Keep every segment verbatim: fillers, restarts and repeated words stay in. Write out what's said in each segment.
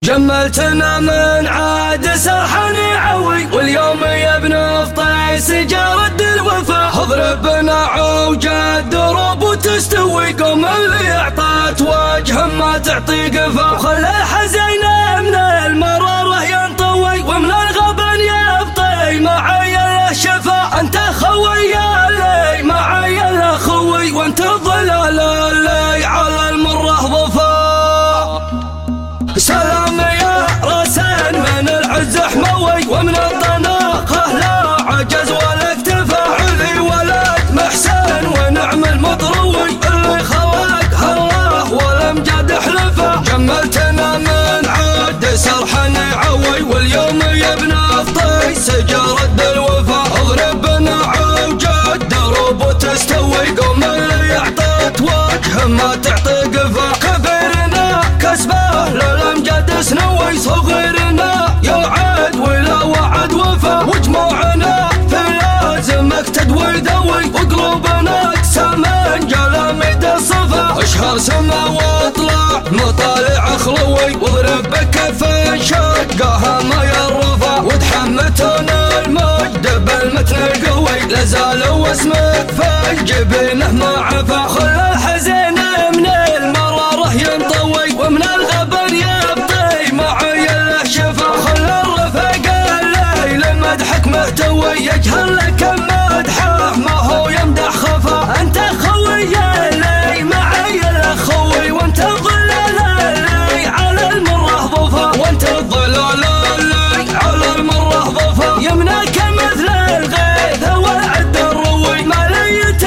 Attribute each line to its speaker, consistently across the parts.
Speaker 1: جملتنا من عاد سرحني عوي، واليوم يا ابن فطيس جرد الوفا. اضرب بناع وجد دروب وتستوي، قوم اللي اعطت وجه ما تعطي قفا. وخلى الحزين من المراره ينطوي، ومن الغبن يبطي معي الشفا. انت خوي اللي معي الاخوي، وانت الضلال اللي على المره ضفا. سلام يا راسين من العز حموي، ومن الطناقه لا عجز ولا اكتفى. علي ولد محسن ونعم المطروي، اللي خلقها الله والامجاد حلفه. جملتنا من عاد سرحني عوي، واليوم يا ابن فطيس جرد الوفا. اضرب بناع وجد دروب وتستوي، قوم اللي اعطت وجه ما تعطي قفا. كبيرنا كسبه للامجاد سنوي، صغيرنا يوعد ولا وعد وفا. وجموعنا في لازمك تدوي دوي، وقلوبنا اقسام جلاميد الصفا. اشهر سما واطلع مطالع خلوي، واضرب بكف شقها ما يرفع. وتحمتون المجد بالمتن القوي، لازال واسمك في جبينه ما عفا. خلى الحزين من المراره ينطوي، ومن الغبن يبطي معي الشفا. خلى الرفاق الليل مدحك مهتوي، يجهل لك مدحه ما هو يمدح خفا. انت خوي اللي معي الاخوي، وانت الضلال اللي على المره ضفا. وانت الضلال اللي على المره ضفا. يمناك مثل الغيث والعد الروي، مالية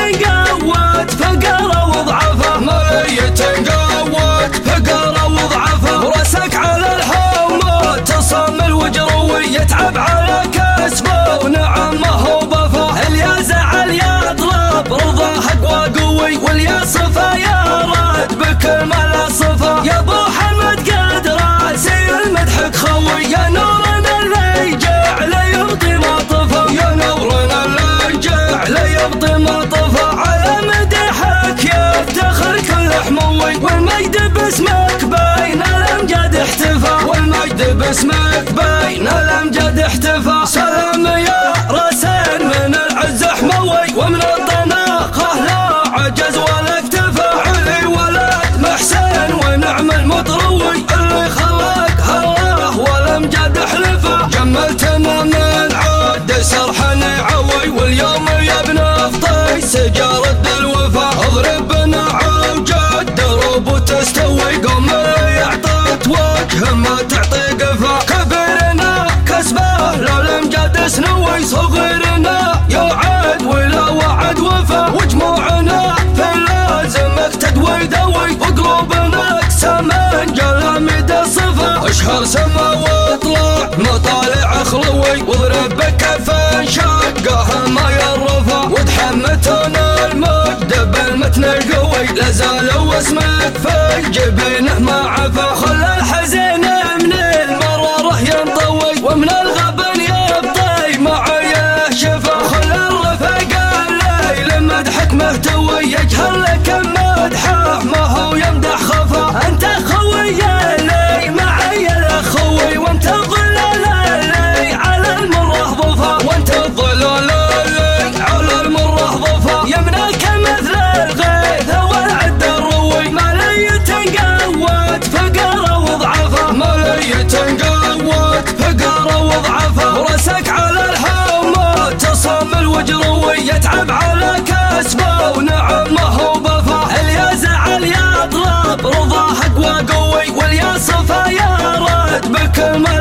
Speaker 1: قوت فقره وضعفه. مالية قوت فقره وضعفه. وراسك على الحومه تصامل وجروي، يتعب على كسبه ونعم ما هو ضفا. اليا زعل يطلب رضا حق وقوي، واليا صفا يا راد بكل ما لا صفا. يا ابو حمد قد راسي المدحك خوي، يا نورنا اللي جعل يبطي ما طفى. يا نورنا اللي جعل يبطي ما طفى. على مدحك يفتخر كل حموي، والمجد باسمك بين الامجاد احتفى. والمجد باسمك بين الامجاد احتفى. سلام يا راسين من العز حموي، ومن الطناقه لا عجز ولا اكتفى. علي ولد محسن ونعم المطروي، اللي خلقها الله والامجاد حلفه. جملتنا من عاد سرحني عوي، واليوم يا ابن فطيس جرد الوفا. اضرب بناع وجد دروب وتستوي، قوم اللي اعطت وجه ما تعطي قفا. كبيرنا كسبه للامجاد سنوي، صغيرنا يوعد ولا وعد وفا. وجموعنا في لازمك تدوي دوي، وقلوبنا اقسام جلاميد الصفا. اشهر سما واطلع مطالع خلوي، واضرب بكف شقها ما يرفع. وتحمتون المجد بالمتن القوي، لازال واسمك في جبينه ما عفا. خلى الحزين من المراره ينطوي، ومن الغبن يبطي معي الشفا. خلى الرفاق الليل مدحك مهتوي، يجهل لك مدحه ما هو يمدح خفا. انت خوي اللي معي الاخوي، وانت الضلال اللي على المره ضفا. وانت الضلال اللي على المره ضفا. يمناك مثل الغيث والعد الروي، مالية قوت فقره وضعفه. مالية قوت فقره وضعفه. وراسك على الحومه تصامل وجروي، يتعب على كسبه ونعم ما هو ضفا. اليا زعل يطلب رضا حق وقوي، واليا صفا يا راد بكل ما